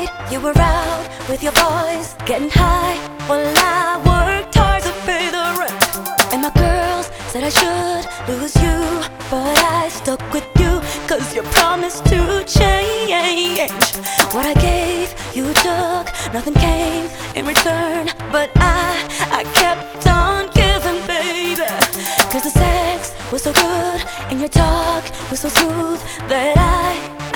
you were out with your boys, getting high, while I worked hard to pay the rent. And my girls said I should lose you, but I stuck with you, cause you promised to change. What I gave, you took, nothing came in return, but I kept on giving, baby. Cause the sex was so good and your talk was so smooth that I